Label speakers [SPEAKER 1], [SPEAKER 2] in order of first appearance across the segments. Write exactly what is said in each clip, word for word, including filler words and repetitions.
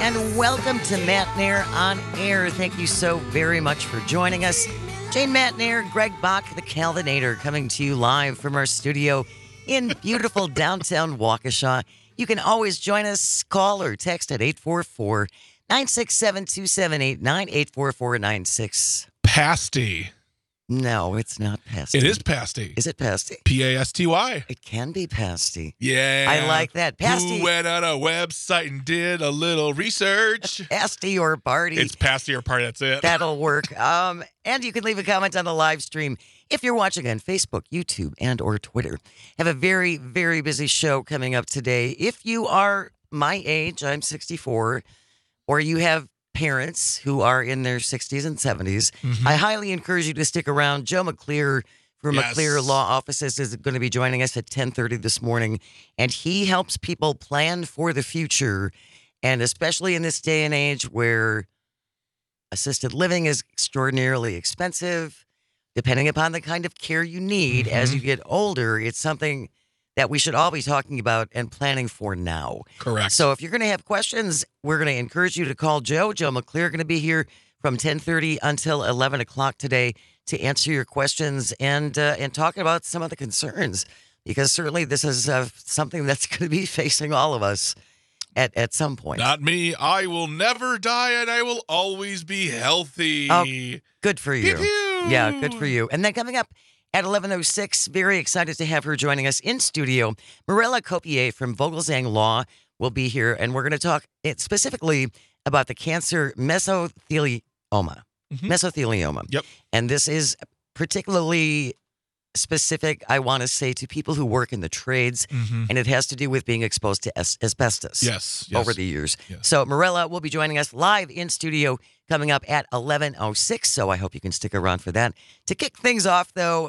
[SPEAKER 1] and welcome to Matt Nair on Air. Thank you so very much for joining us. Jane Matt Nair, Greg Bach, the Calvinator, coming to you live from our studio in beautiful downtown Waukesha. You can always join us, call or text at eight four four, nine six seven, two seven eight nine, eight four four nine six.
[SPEAKER 2] Pasty.
[SPEAKER 1] No, it's not pasty.
[SPEAKER 2] It is pasty.
[SPEAKER 1] Is it pasty?
[SPEAKER 2] P A S T Y.
[SPEAKER 1] It can be pasty.
[SPEAKER 2] Yeah.
[SPEAKER 1] I like that. Pasty.
[SPEAKER 2] Who went on a website and did a little research?
[SPEAKER 1] Pasty or party.
[SPEAKER 2] It's pasty or party. That's it.
[SPEAKER 1] That'll work. Um, and you can leave a comment on the live stream if you're watching on Facebook, YouTube, and or Twitter. Have a very, very busy show coming up today. If you are my age, I'm sixty-four, or you have parents who are in their sixties and seventies, mm-hmm. I highly encourage you to stick around. Joe McClear from
[SPEAKER 2] Yes.
[SPEAKER 1] McClear Law Offices is going to be joining us at ten thirty this morning, and he helps people plan for the future, and especially in this day and age where assisted living is extraordinarily expensive, depending upon the kind of care you need mm-hmm. as you get older. It's something that we should all be talking about and planning for now.
[SPEAKER 2] Correct.
[SPEAKER 1] So if you're going to have questions, we're going to encourage you to call Joe. Joe McClear going to be here from ten thirty until eleven o'clock today to answer your questions and uh, and talk about some of the concerns, because certainly this is uh, something that's going to be facing all of us at, at some point.
[SPEAKER 2] Not me. I will never die and I will always be healthy.
[SPEAKER 1] Oh, good for you.
[SPEAKER 2] Pew, pew.
[SPEAKER 1] Yeah, good for you. And then coming up at eleven oh six, very excited to have her joining us in studio. Mirella Copier from Vogelzang Law will be here, and we're going to talk specifically about the cancer mesothelioma. Mm-hmm. Mesothelioma.
[SPEAKER 2] Yep.
[SPEAKER 1] And this is particularly specific, I want to say, to people who work in the trades, mm-hmm. and it has to do with being exposed to as- asbestos
[SPEAKER 2] yes, yes.
[SPEAKER 1] over the years.
[SPEAKER 2] Yes.
[SPEAKER 1] So Mirella will be joining us live in studio coming up at eleven oh six, so I hope you can stick around for that. To kick things off, though,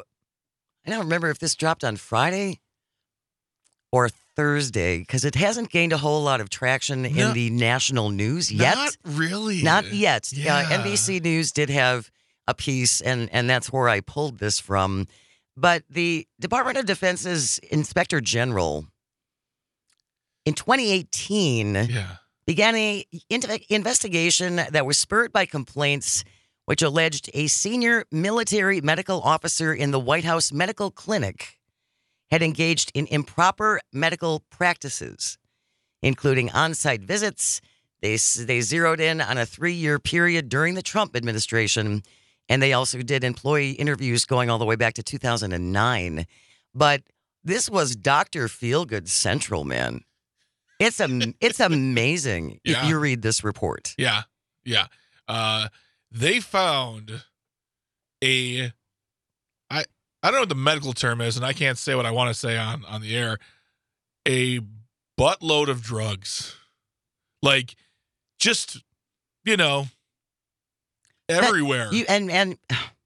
[SPEAKER 1] I don't remember if this dropped on Friday or Thursday, because it hasn't gained a whole lot of traction no, in the national news yet.
[SPEAKER 2] Not really.
[SPEAKER 1] Not yet.
[SPEAKER 2] Yeah.
[SPEAKER 1] Uh, N B C News did have a piece, and, and that's where I pulled this from. But the Department of Defense's Inspector General in twenty eighteen
[SPEAKER 2] yeah.
[SPEAKER 1] began an investigation that was spurred by complaints which alleged a senior military medical officer in the White House Medical Clinic had engaged in improper medical practices, including on-site visits. They, they zeroed in on a three-year period during the Trump administration, and they also did employee interviews going all the way back to two thousand nine. But this was Doctor Feelgood Central, man. It's a, it's amazing
[SPEAKER 2] yeah.
[SPEAKER 1] if you read this report.
[SPEAKER 2] Yeah, yeah. Uh, they found a, I I don't know what the medical term is, and I can't say what I want to say on, on the air, a buttload of drugs. Like, just, you know, everywhere.
[SPEAKER 1] But you, and, and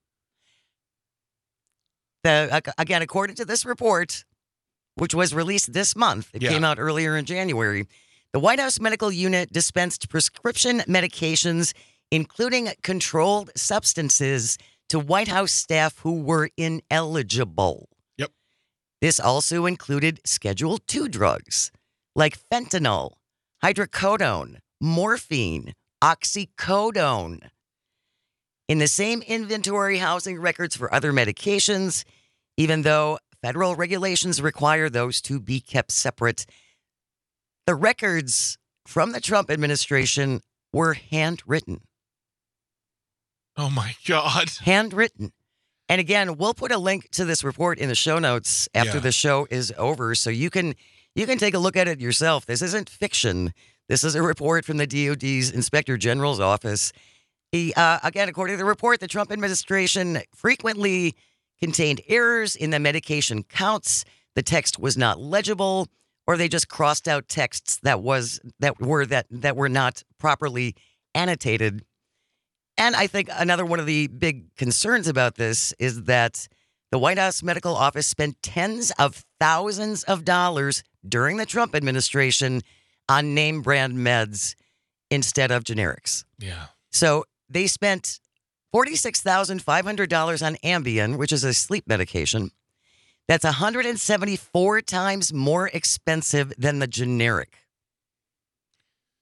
[SPEAKER 1] the, again, according to this report, which was released this month, it
[SPEAKER 2] yeah.
[SPEAKER 1] came out earlier in January, the White House Medical Unit dispensed prescription medications, including controlled substances, to White House staff who were ineligible.
[SPEAKER 2] Yep.
[SPEAKER 1] This also included Schedule two drugs like fentanyl, hydrocodone, morphine, oxycodone. In the same inventory housing records for other medications, even though federal regulations require those to be kept separate, the records from the Trump administration were handwritten.
[SPEAKER 2] Oh, my God.
[SPEAKER 1] Handwritten. And again, we'll put a link to this report in the show notes after
[SPEAKER 2] yeah.
[SPEAKER 1] the show is over, so you can you can take a look at it yourself. This isn't fiction. This is a report from the D O D's Inspector General's office. He, uh, again, according to the report, the Trump administration frequently contained errors in the medication counts. The text was not legible, or they just crossed out texts that was that were that that were not properly annotated. And I think another one of the big concerns about this is that the White House Medical Office spent tens of thousands of dollars during the Trump administration on name brand meds instead of generics.
[SPEAKER 2] Yeah.
[SPEAKER 1] So they spent forty-six thousand five hundred dollars on Ambien, which is a sleep medication. That's one hundred seventy-four times more expensive than the generic.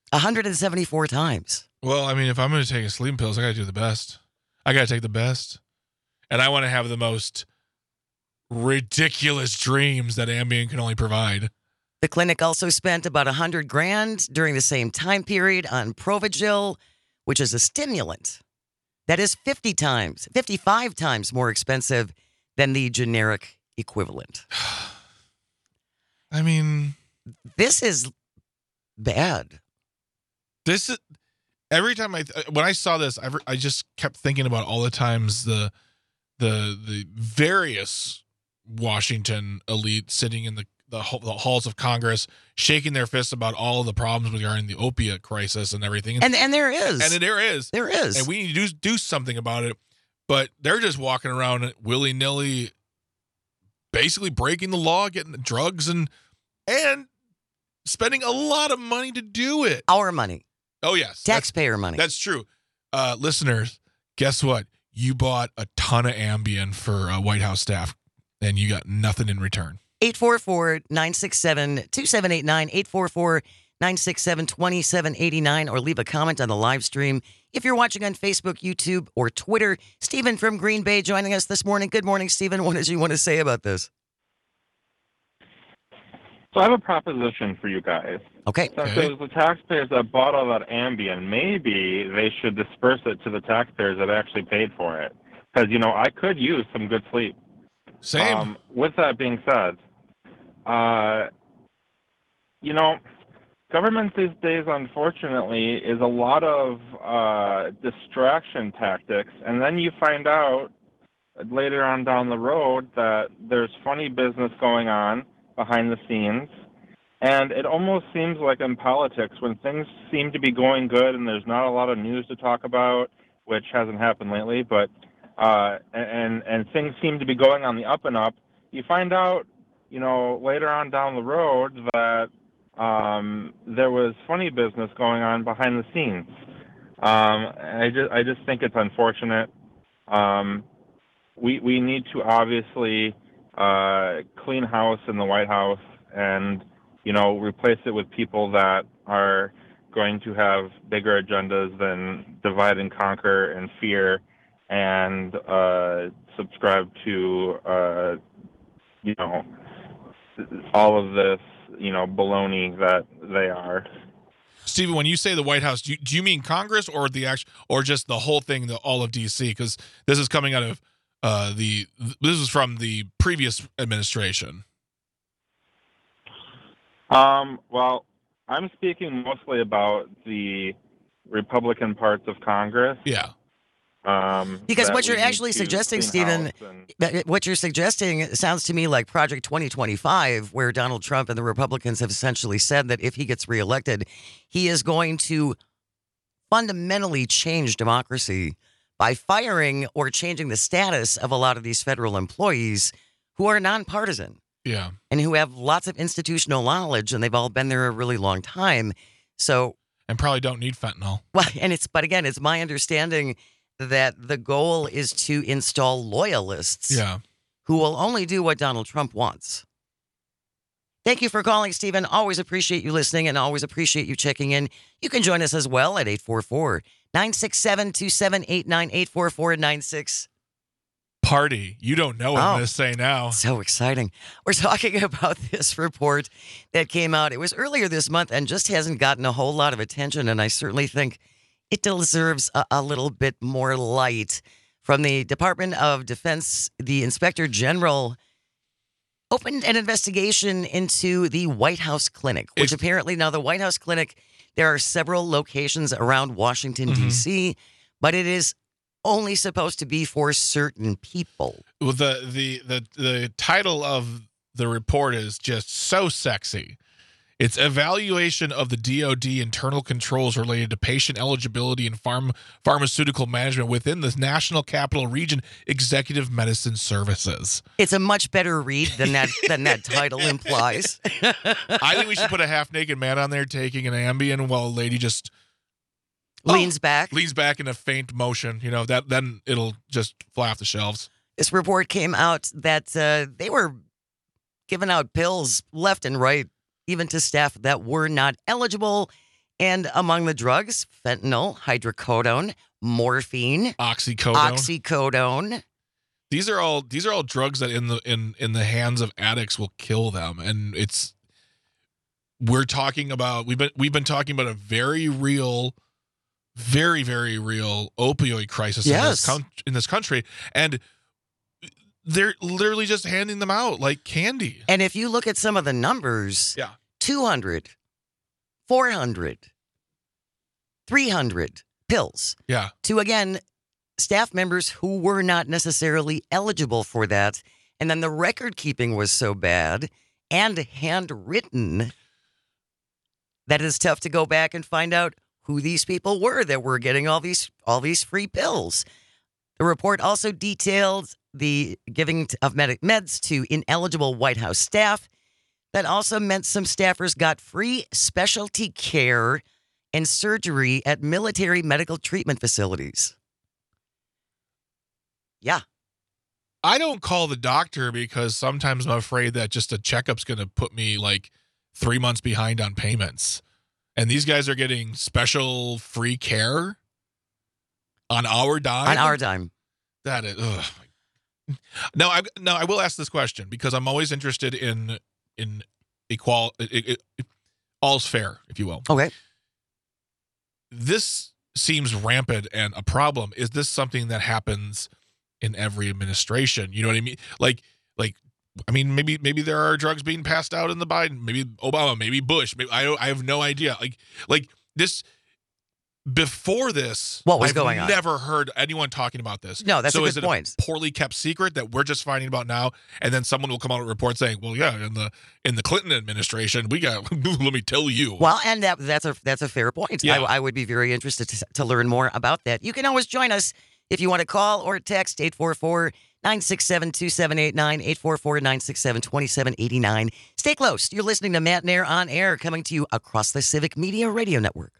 [SPEAKER 1] one hundred seventy-four times.
[SPEAKER 2] Well, I mean, if I'm going to take a sleeping pills, I got to do the best. I got to take the best. And I want to have the most ridiculous dreams that Ambien can only provide.
[SPEAKER 1] The clinic also spent about one hundred grand during the same time period on Provigil, which is a stimulant that is fifty times, fifty-five times more expensive than the generic equivalent.
[SPEAKER 2] I mean,
[SPEAKER 1] this is bad.
[SPEAKER 2] This is every time I when I saw this, I I just kept thinking about all the times the the the various Washington elite sitting in the the, the halls of Congress, shaking their fists about all of the problems regarding the opiate crisis and everything.
[SPEAKER 1] And and there is,
[SPEAKER 2] and there is,
[SPEAKER 1] there is,
[SPEAKER 2] and we need to do, do something about it. But they're just walking around willy nilly, basically breaking the law, getting the drugs and and spending a lot of money to do it.
[SPEAKER 1] Our money.
[SPEAKER 2] Oh yes,
[SPEAKER 1] taxpayer
[SPEAKER 2] that's,
[SPEAKER 1] money.
[SPEAKER 2] That's true. Uh, listeners, guess what? You bought a ton of Ambien for uh, White House staff, and you got nothing in return.
[SPEAKER 1] eight four four, nine six seven, two seven eight nine, eight four four, nine six seven, two seven eight nine, or leave a comment on the live stream. If you're watching on Facebook, YouTube, or Twitter, Stephen from Green Bay joining us this morning. Good morning, Stephen. What did you want to say about this?
[SPEAKER 3] So I have a proposition for you guys.
[SPEAKER 1] Okay.
[SPEAKER 3] Since
[SPEAKER 2] okay.
[SPEAKER 3] it was the taxpayers that bought all that Ambien, maybe they should disperse it to the taxpayers that actually paid for it. Because, you know, I could use some good sleep.
[SPEAKER 2] Same.
[SPEAKER 3] Um, with that being said, uh, you know, government these days, unfortunately, is a lot of uh, distraction tactics. And then you find out later on down the road that there's funny business going on behind the scenes. And it almost seems like in politics, when things seem to be going good and there's not a lot of news to talk about, which hasn't happened lately, but uh, and and things seem to be going on the up and up, you find out, you know, later on down the road that um, there was funny business going on behind the scenes. Um, I just I just think it's unfortunate. Um, we we need to obviously uh, clean house in the White House and, you know, replace it with people that are going to have bigger agendas than divide and conquer and fear and uh, subscribe to, uh, you know, all of this, you know, baloney that they are.
[SPEAKER 2] Stephen, when you say the White House, do you, do you mean Congress or the actual, or just the whole thing, the all of D C? Because this is coming out of uh, the this is from the previous administration.
[SPEAKER 3] Um, well, I'm speaking mostly about the Republican parts of Congress.
[SPEAKER 2] Yeah.
[SPEAKER 3] Um,
[SPEAKER 1] because what
[SPEAKER 3] that
[SPEAKER 1] you're
[SPEAKER 3] we need
[SPEAKER 1] actually
[SPEAKER 3] to
[SPEAKER 1] suggesting,
[SPEAKER 3] clean
[SPEAKER 1] Stephen,
[SPEAKER 3] house and-
[SPEAKER 1] what you're suggesting sounds to me like Project twenty twenty-five, where Donald Trump and the Republicans have essentially said that if he gets reelected, he is going to fundamentally change democracy by firing or changing the status of a lot of these federal employees who are nonpartisan.
[SPEAKER 2] Yeah.
[SPEAKER 1] And who have lots of institutional knowledge, and they've all been there a really long time. So,
[SPEAKER 2] and probably don't need fentanyl.
[SPEAKER 1] Well, and it's, but again, it's my understanding that the goal is to install loyalists
[SPEAKER 2] Yeah.
[SPEAKER 1] who will only do what Donald Trump wants. Thank you for calling, Stephen. Always appreciate you listening and always appreciate you checking in. You can join us as well at eight four four, nine six seven, two seven eight nine, eight four four, nine six.
[SPEAKER 2] Party. You don't know what
[SPEAKER 1] Oh.
[SPEAKER 2] I'm going to say now.
[SPEAKER 1] So exciting. We're talking about this report that came out. It was earlier this month and just hasn't gotten a whole lot of attention. And I certainly think it deserves a, a little bit more light. From the Department of Defense, the Inspector General opened an investigation into the White House Clinic, which
[SPEAKER 2] It's-
[SPEAKER 1] apparently now the White House Clinic, there are several locations around Washington,
[SPEAKER 2] Mhm.
[SPEAKER 1] D C, but it is only supposed to be for certain people.
[SPEAKER 2] Well, the, the the the title of the report is just so sexy. It's evaluation of the D O D internal controls related to patient eligibility and farm pharmaceutical management within the National Capital Region Executive Medicine Services.
[SPEAKER 1] It's a much better read than that than that title implies.
[SPEAKER 2] I think we should put a half naked man on there taking an Ambien while a lady just
[SPEAKER 1] Leans
[SPEAKER 2] oh,
[SPEAKER 1] back.
[SPEAKER 2] leans back in a faint motion. You know, that then it'll just fly off the shelves.
[SPEAKER 1] This report came out that uh, they were giving out pills left and right, even to staff that were not eligible. And among the drugs, fentanyl, hydrocodone, morphine,
[SPEAKER 2] Oxycodone.
[SPEAKER 1] oxycodone.
[SPEAKER 2] These are all these are all drugs that in the in in the hands of addicts will kill them, and it's we're talking about we've been we've been talking about a very real, very very real opioid crisis
[SPEAKER 1] Yes.
[SPEAKER 2] in this con- in this country, and they're literally just handing them out like candy.
[SPEAKER 1] And if you look at some of the numbers,
[SPEAKER 2] Yeah.
[SPEAKER 1] two hundred, four hundred, three hundred pills
[SPEAKER 2] Yeah,
[SPEAKER 1] to, again, staff members who were not necessarily eligible for that. And then the record keeping was so bad and handwritten that it's tough to go back and find out who these people were that were getting all these all these free pills. The report also detailed the giving of med- meds to ineligible White House staff. That also meant some staffers got free specialty care and surgery at military medical treatment facilities. Yeah.
[SPEAKER 2] I don't call the doctor because sometimes I'm afraid that just a checkup's going to put me like three months behind on payments. And these guys are getting special free care on our dime.
[SPEAKER 1] On our dime.
[SPEAKER 2] That is. Ugh. Now, I now I will ask this question because I'm always interested in in equal. It, it, it, all's fair, if you will.
[SPEAKER 1] Okay.
[SPEAKER 2] This seems rampant and a problem. Is this something that happens in every administration? You know what I mean? Like, like, I mean, maybe, maybe there are drugs being passed out in the Biden, maybe Obama, maybe Bush. Maybe, I, I have no idea. Like, like this before this,
[SPEAKER 1] What was
[SPEAKER 2] I've
[SPEAKER 1] going on?
[SPEAKER 2] never heard anyone talking about this.
[SPEAKER 1] No, that's
[SPEAKER 2] so
[SPEAKER 1] a
[SPEAKER 2] is
[SPEAKER 1] good
[SPEAKER 2] it
[SPEAKER 1] point.
[SPEAKER 2] a poorly kept secret that we're just finding about now? And then someone will come out with a report saying, well, yeah, in the, in the Clinton administration, we got, let me tell you.
[SPEAKER 1] Well, and that that's a that's a fair point.
[SPEAKER 2] Yeah.
[SPEAKER 1] I, I would be very interested to, to learn more about that. You can always join us if you want to call or text eight four four, nine six seven, two seven eight nine, eight four four, nine six seven, two seven eight nine. Stay close. You're listening to Matt and Air on Air, coming to you across the Civic Media Radio Network.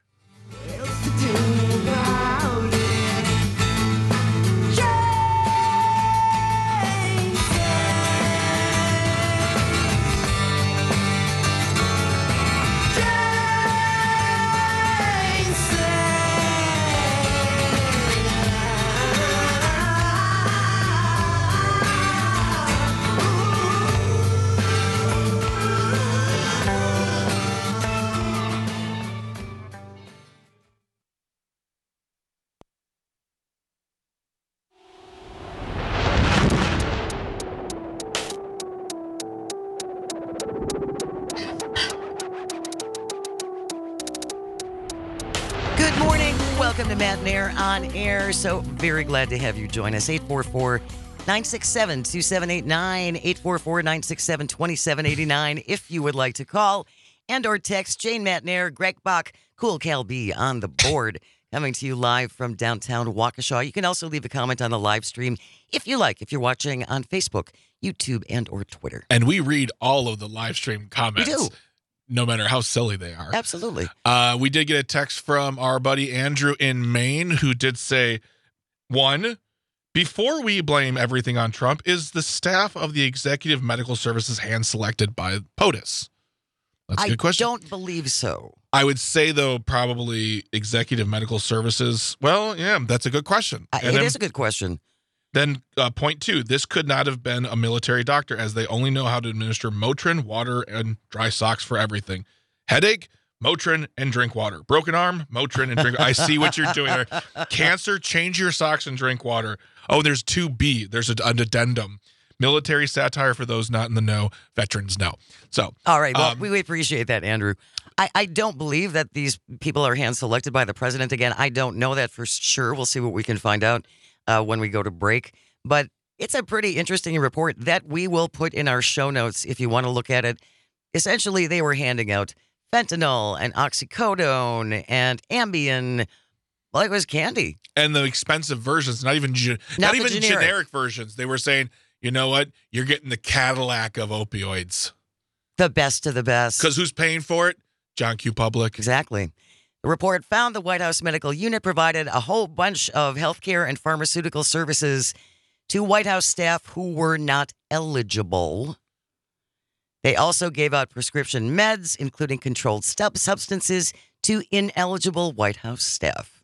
[SPEAKER 1] Good morning. Welcome to Matt and Air on Air. So very glad to have you join us. eight four four, nine six seven, two seven eight nine, eight four four, nine six seven, two seven eight nine if you would like to call and or text. Jane Matt and Air, Greg Bach, Cool Cal B on the board, coming to you live from downtown Waukesha. You can also leave a comment on the live stream if you like, if you're watching on Facebook, YouTube, and or Twitter.
[SPEAKER 2] And we read all of the live stream comments.
[SPEAKER 1] We do.
[SPEAKER 2] No matter how silly they are.
[SPEAKER 1] Absolutely.
[SPEAKER 2] Uh, we did get a text from our buddy Andrew in Maine who did say, one, before we blame everything on Trump, is the staff of the Executive Medical Services hand-selected by POTUS? That's a
[SPEAKER 1] I
[SPEAKER 2] good question.
[SPEAKER 1] don't believe so.
[SPEAKER 2] I would say, though, probably Executive Medical Services. Well, yeah, that's a good question.
[SPEAKER 1] Uh,
[SPEAKER 2] And
[SPEAKER 1] it
[SPEAKER 2] then,
[SPEAKER 1] is a good question.
[SPEAKER 2] Then uh, point two, this could not have been a military doctor as they only know how to administer Motrin, water, and dry socks for everything. Headache, Motrin, and drink water. Broken arm, Motrin, and drink. I see what you're doing there. Cancer, change your socks and drink water. Oh, there's two B. There's a, an addendum. Military satire for those not in the know. Veterans know. So,
[SPEAKER 1] All right. Well,
[SPEAKER 2] um,
[SPEAKER 1] we appreciate that, Andrew. I, I don't believe that these people are hand selected by the president. Again, I don't know that for sure. We'll see what we can find out uh, when we go to break. But it's a pretty interesting report that we will put in our show notes if you want to look at it. Essentially, they were handing out fentanyl and oxycodone and Ambien like it was candy.
[SPEAKER 2] and the expensive versions, not even ge-
[SPEAKER 1] Not
[SPEAKER 2] not,
[SPEAKER 1] the
[SPEAKER 2] even
[SPEAKER 1] generic.
[SPEAKER 2] generic versions. They were saying, you know what? You're getting the Cadillac of opioids.
[SPEAKER 1] The best of the best.
[SPEAKER 2] Because who's paying for it? John Q. Public.
[SPEAKER 1] Exactly. The report found the White House Medical Unit provided a whole bunch of healthcare and pharmaceutical services to White House staff who were not eligible. They also gave out prescription meds, including controlled stub substances, to ineligible White House staff.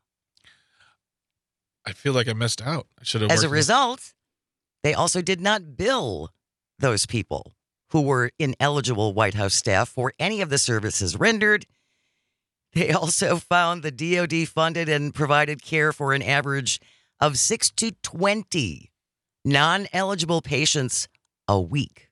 [SPEAKER 2] I feel like I missed out. I should have.
[SPEAKER 1] As a
[SPEAKER 2] worked with-
[SPEAKER 1] result, they also did not bill those people who were ineligible White House staff for any of the services rendered. They also found the D O D funded and provided care for an average of six to twenty non-eligible patients a week.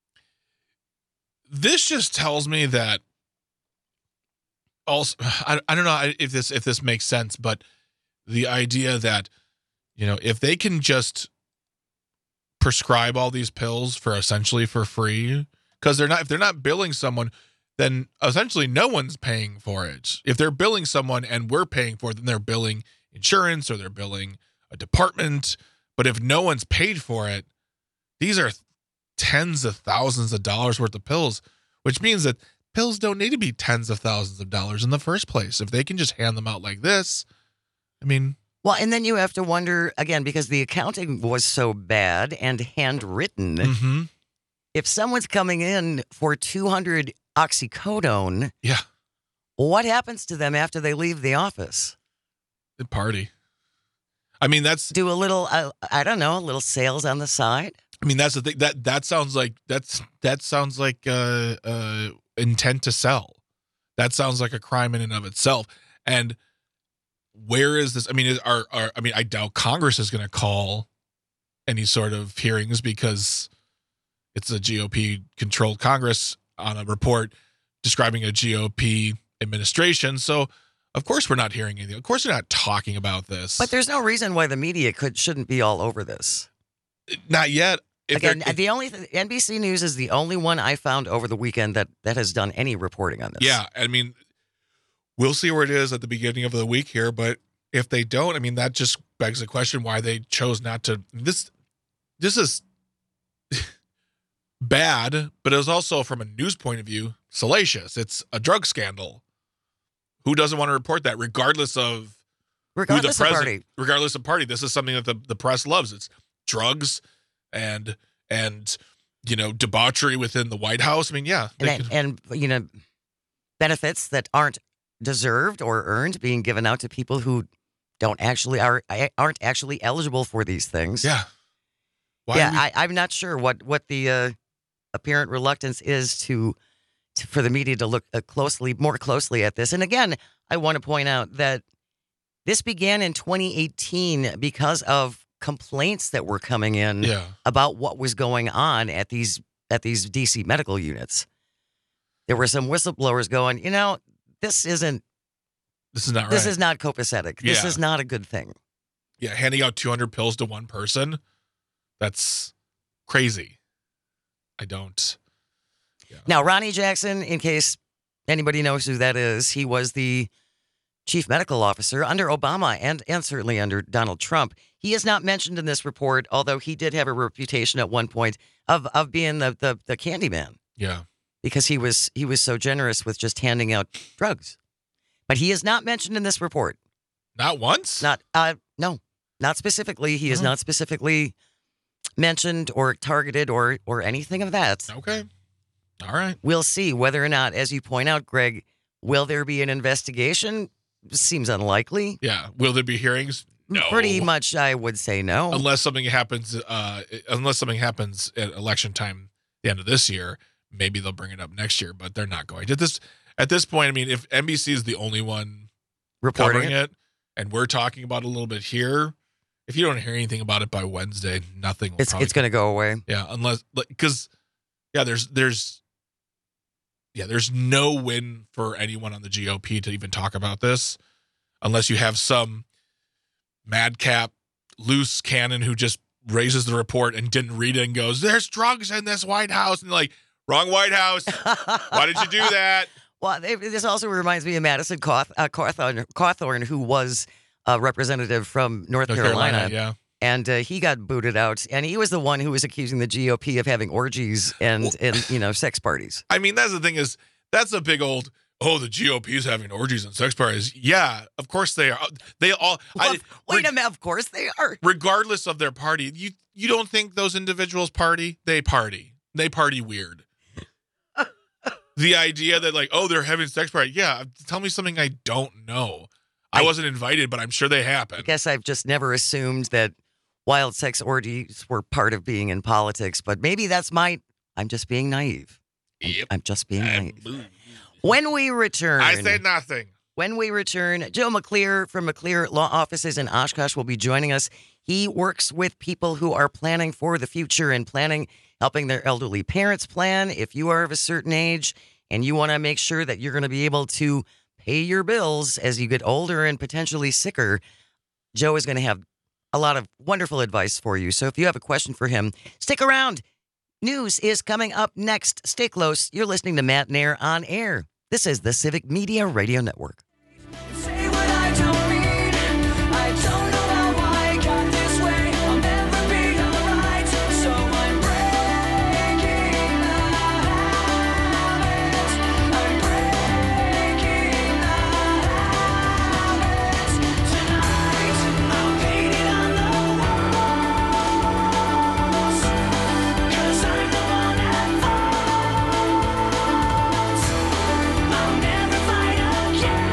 [SPEAKER 2] This just tells me that. Also, I, I don't know if this if this makes sense, but the idea that, you know, if they can just prescribe all these pills for essentially for free, because they're not if they're not billing someone, then essentially no one's paying for it. If they're billing someone and we're paying for it, then they're billing insurance or they're billing a department. But if no one's paid for it, these are tens of thousands of dollars worth of pills, which means that pills don't need to be tens of thousands of dollars in the first place. If they can just hand them out like this, I mean...
[SPEAKER 1] Well, and then you have to wonder, again, because the accounting was so bad and handwritten,
[SPEAKER 2] Mm-hmm.
[SPEAKER 1] if someone's coming in for two hundred oxycodone,
[SPEAKER 2] Yeah.
[SPEAKER 1] what happens to them after they leave the office?
[SPEAKER 2] The party. I mean, that's...
[SPEAKER 1] Do a little, uh, I don't know, a little sales on the side?
[SPEAKER 2] I mean, that's the thing. That that sounds like that's that sounds like uh, uh, intent to sell. That sounds like a crime in and of itself. And where is this? I mean, is, are, are I mean, I doubt Congress is going to call any sort of hearings because it's a G O P controlled Congress on a report describing a G O P administration. So, of course, we're not hearing anything. Of course, they're not talking about this.
[SPEAKER 1] But there's no reason why the media could shouldn't be all over this.
[SPEAKER 2] Not yet. If
[SPEAKER 1] Again,
[SPEAKER 2] they're- if-
[SPEAKER 1] the only th- N B C News is the only one I found over the weekend that, that has done any reporting on this.
[SPEAKER 2] Yeah, I mean, we'll see where it is at the beginning of the week here, but if they don't, I mean, that just begs the question why they chose not to. This, this is bad, but it was also, from a news point of view, salacious. It's a drug scandal. Who doesn't want to report that, regardless of
[SPEAKER 1] regardless
[SPEAKER 2] who the
[SPEAKER 1] of
[SPEAKER 2] president,
[SPEAKER 1] party.
[SPEAKER 2] regardless of party? This is something that the, the press loves. It's drugs and and you know debauchery within the White House. I mean, yeah, they
[SPEAKER 1] And,
[SPEAKER 2] could-
[SPEAKER 1] and, you know, benefits that aren't deserved or earned being given out to people who don't actually are aren't actually eligible for these things.
[SPEAKER 2] yeah. Why
[SPEAKER 1] yeah,
[SPEAKER 2] are we-
[SPEAKER 1] I, I'm not sure what what the uh, apparent reluctance is to, to for the media to look uh, closely, more closely at this. And again, I want to point out that this began in twenty eighteen because of complaints that were coming in
[SPEAKER 2] yeah.
[SPEAKER 1] about what was going on at these at these D C medical units. There were some whistleblowers going, you know, this isn't
[SPEAKER 2] This is not right.
[SPEAKER 1] this is not copacetic. This
[SPEAKER 2] Yeah.
[SPEAKER 1] is not a good thing.
[SPEAKER 2] Yeah, handing out two hundred pills to one person, that's crazy. I don't. Yeah.
[SPEAKER 1] Now, Ronnie Jackson, in case anybody knows who that is, he was the chief medical officer under Obama and, and certainly under Donald Trump. He is not mentioned in this report, although he did have a reputation at one point of, of being the, the, the candy man
[SPEAKER 2] Yeah.
[SPEAKER 1] because he was he was so generous with just handing out drugs. But he is not mentioned in this report.
[SPEAKER 2] Not once?
[SPEAKER 1] Not uh no, not specifically. He is
[SPEAKER 2] Oh.
[SPEAKER 1] not specifically mentioned or targeted or or anything of that.
[SPEAKER 2] Okay. All right.
[SPEAKER 1] We'll see whether or not, as you point out, Greg, will there be an investigation? Seems unlikely.
[SPEAKER 2] Yeah. Will there be hearings? No.
[SPEAKER 1] Pretty much, I would say no.
[SPEAKER 2] Unless something happens, uh, unless something happens at election time, the end of this year, maybe they'll bring it up next year. But they're not going to. At this at this point, I mean, if N B C is the only one
[SPEAKER 1] Reporting
[SPEAKER 2] covering
[SPEAKER 1] it.
[SPEAKER 2] it, and we're talking about it a little bit here, if you don't hear anything about it by Wednesday, nothing. Will
[SPEAKER 1] It's
[SPEAKER 2] probably
[SPEAKER 1] it's going to go away.
[SPEAKER 2] Yeah, unless because yeah, there's there's yeah, there's no win for anyone on the G O P to even talk about this unless you have some madcap loose cannon who just raises the report and didn't read it and goes, "There's drugs in this White House," and like, wrong White House. Why did you do that?
[SPEAKER 1] Well, they- this also reminds me of Madison Cawth- uh, Cawthorn, Cawthorn, who was a representative from North,
[SPEAKER 2] North
[SPEAKER 1] Carolina.
[SPEAKER 2] Carolina, yeah.
[SPEAKER 1] And uh, he got booted out, and he was the one who was accusing the G O P of having orgies and,
[SPEAKER 2] Well-
[SPEAKER 1] and you know, sex parties.
[SPEAKER 2] I mean, that's the thing is that's a big old. Oh, the G O P is having orgies and sex parties. Yeah, of course they are. They all.
[SPEAKER 1] Well,
[SPEAKER 2] I,
[SPEAKER 1] wait a minute, of course they are.
[SPEAKER 2] regardless of their party, you you don't think those individuals party? They party. They party weird. the idea that like, oh, they're having sex party. Yeah, tell me something I don't know. I, I wasn't invited, but I'm sure they happen.
[SPEAKER 1] I guess I've just never assumed that wild sex orgies were part of being in politics, but maybe that's my, I'm just being naive.
[SPEAKER 2] Yep.
[SPEAKER 1] I'm just being naive. When we return.
[SPEAKER 2] I say nothing.
[SPEAKER 1] When we return, Joe McClear from McClear Law Offices in Oshkosh will be joining us. He works with people who are planning for the future and planning, helping their elderly parents plan. If you are of a certain age and you want to make sure that you're going to be able to pay your bills as you get older and potentially sicker, Joe is going to have a lot of wonderful advice for you. So if you have a question for him, stick around. News is coming up next. Stay close. You're listening to Matt Nair on Air. This is the Civic Media Radio Network.
[SPEAKER 4] Say what I don't mean. I don't know how I got this way. I'll never be alright. So I'm breaking the habit. I'm breaking the habit. Tonight I'll paint it on the walls. 'Cause I'm the one at fault. I'll never fight again.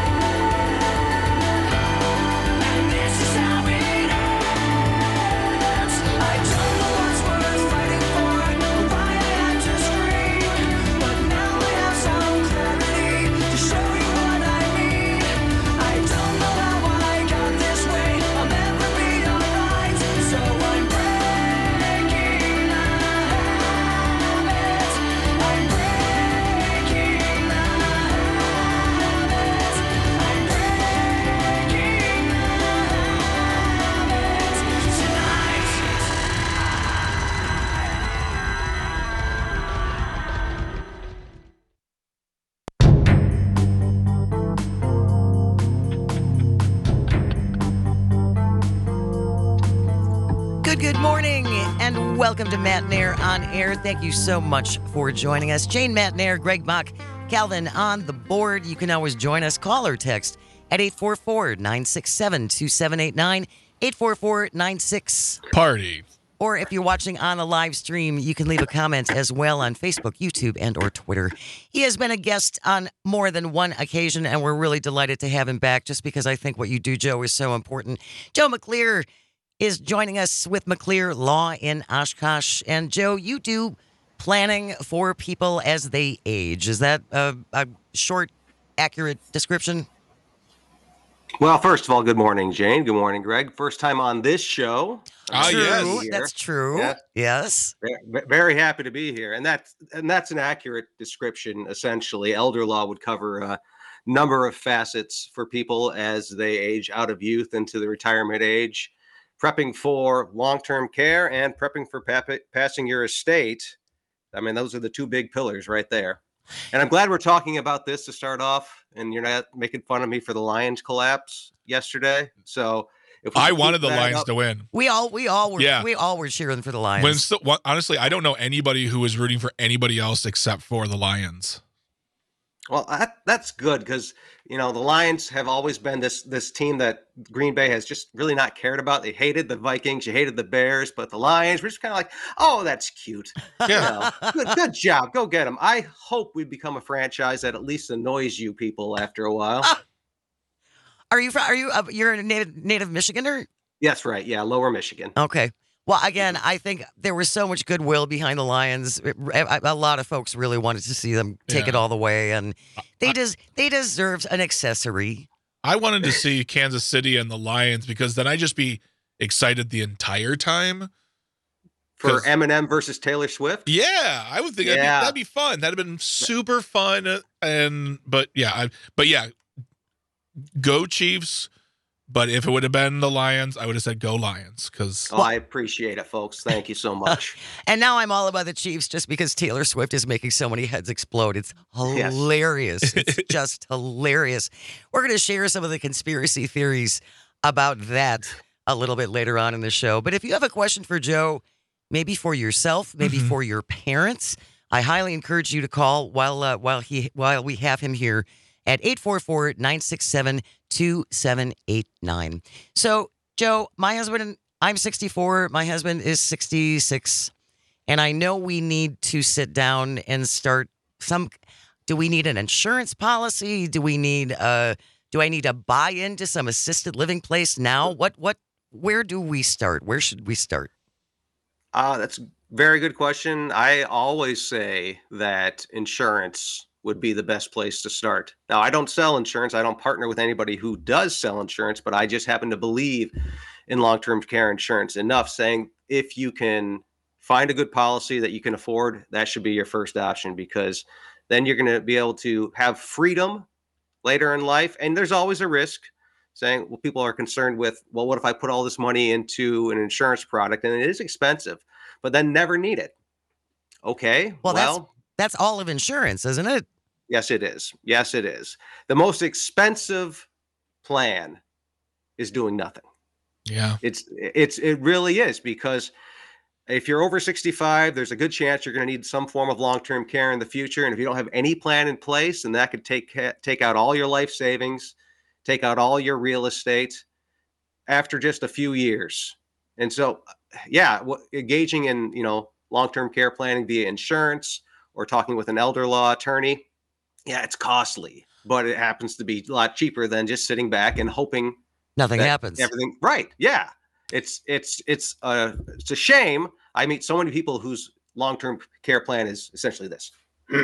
[SPEAKER 4] And this is how it ends. I don't know what's worth fighting for, why I had to scream. But now I have some clarity to show you what I mean. I don't know how I got this way, I'll never be alright. So I'm breaking the habit. I'm breaking the habit. I'm breaking the habit tonight.
[SPEAKER 1] Good, good morning, and welcome to Matt Nair on Air. Thank you so much for joining us. Jane, Matt Nair, Greg Mock, Calvin on the board. You can always join us. Call or text at eight four four, nine six seven, two seven eight nine, eight four four, nine six.
[SPEAKER 2] Party.
[SPEAKER 1] Or if you're watching on a live stream, you can leave a comment as well on Facebook, YouTube, and or Twitter. He has been a guest on more than one occasion, and we're really delighted to have him back just because I think what you do, Joe, is so important. Joe McClear is joining us with McClear Law in Oshkosh. And Joe, you do planning for people as they age. Is that a, a short, accurate description?
[SPEAKER 5] Well, first of all, good morning, Jane. Good morning, Greg. First time on this show.
[SPEAKER 2] Ah,
[SPEAKER 1] True.
[SPEAKER 2] yes.
[SPEAKER 1] That's true.
[SPEAKER 5] Yeah.
[SPEAKER 1] Yes.
[SPEAKER 5] Ve- Very happy to be here, and that's and that's an accurate description. Essentially, elder law would cover a number of facets for people as they age out of youth into the retirement age, prepping for long-term care and prepping for pa- passing your estate. I mean, those are the two big pillars right there. And I'm glad we're talking about this to start off, and you're not making fun of me for the Lions collapse yesterday. So if we
[SPEAKER 2] I
[SPEAKER 5] keep
[SPEAKER 2] wanted the
[SPEAKER 5] that
[SPEAKER 2] Lions
[SPEAKER 5] up-
[SPEAKER 2] to win.
[SPEAKER 1] We all we all were
[SPEAKER 2] Yeah.
[SPEAKER 1] we all were cheering for the Lions.
[SPEAKER 2] When so, one- honestly, I don't know anybody who was rooting for anybody else except for the Lions.
[SPEAKER 5] Well, that, that's good because, you know, the Lions have always been this this team that Green Bay has just really not cared about. They hated the Vikings, you hated the Bears, but the Lions were just kind of like, oh, that's cute. You
[SPEAKER 2] Yeah.
[SPEAKER 5] know, good, good job. Go get them. I hope we become a franchise that at least annoys you people after a while.
[SPEAKER 1] Are you fr- are you uh, you're a native native Michiganer?
[SPEAKER 5] Yes, right. Yeah, Lower Michigan.
[SPEAKER 1] Okay. Well, again, I think there was so much goodwill behind the Lions. It- A a lot of folks really wanted to see them take it
[SPEAKER 2] Yeah.
[SPEAKER 1] all the way, and they
[SPEAKER 2] I-
[SPEAKER 1] des- they deserved an accessory.
[SPEAKER 2] I wanted to see Kansas City and the Lions because then I'd just be excited the entire time.
[SPEAKER 5] For
[SPEAKER 2] 'Cause-
[SPEAKER 5] Eminem versus Taylor Swift.
[SPEAKER 2] Yeah, I would think that'd,
[SPEAKER 5] Yeah.
[SPEAKER 2] be, that'd be fun. That'd have been super fun. And but yeah, I, but yeah, go Chiefs. But if it would have been the Lions, I would have said go Lions because
[SPEAKER 5] Oh, I appreciate it, folks. Thank you so much.
[SPEAKER 1] And now I'm all about the Chiefs just because Taylor Swift is making so many heads explode. It's
[SPEAKER 5] Yes.
[SPEAKER 1] hilarious. It's just hilarious. We're going to share some of the conspiracy theories about that a little bit later on in the show. But if you have a question for Joe, maybe for yourself, maybe
[SPEAKER 2] Mhm.
[SPEAKER 1] for your parents, I highly encourage you to call while uh, while he while we have him here at eight four four, nine six seven, two seven eight nine. So, Joe, my husband and I'm sixty-four, my husband is sixty-six, and I know we need to sit down and start some. Do we need an insurance policy? Do we need uh do I need to buy into some assisted living place now? What what where do we start? Where should we start?
[SPEAKER 5] Uh, that's a very good question. I always say that insurance would be the best place to start. Now, I don't sell insurance. I don't partner with anybody who does sell insurance, but I just happen to believe in long-term care insurance enough, saying if you can find a good policy that you can afford, that should be your first option, because then you're going to be able to have freedom later in life. And there's always a risk, saying, well, people are concerned with, well, what if I put all this money into an insurance product and it is expensive, but then never need it? Okay,
[SPEAKER 1] Well,
[SPEAKER 5] well,
[SPEAKER 1] that's that's all of insurance, isn't it?
[SPEAKER 5] yes, it is. Yes, it is. The most expensive plan is doing nothing.
[SPEAKER 2] Yeah.
[SPEAKER 5] It's it's it really is, because if you're over sixty-five, there's a good chance you're going to need some form of long-term care in the future. And if you don't have any plan in place, then that could take ca- take out all your life savings, take out all your real estate after just a few years. And so, yeah, what, engaging in, you know, long-term care planning via insurance or talking with an elder law attorney, yeah, it's costly, but it happens to be a lot cheaper than just sitting back and hoping
[SPEAKER 1] Nothing
[SPEAKER 5] that
[SPEAKER 1] happens.
[SPEAKER 5] everything right. Yeah. It's it's it's uh it's a shame. I meet so many people whose long-term care plan is essentially this.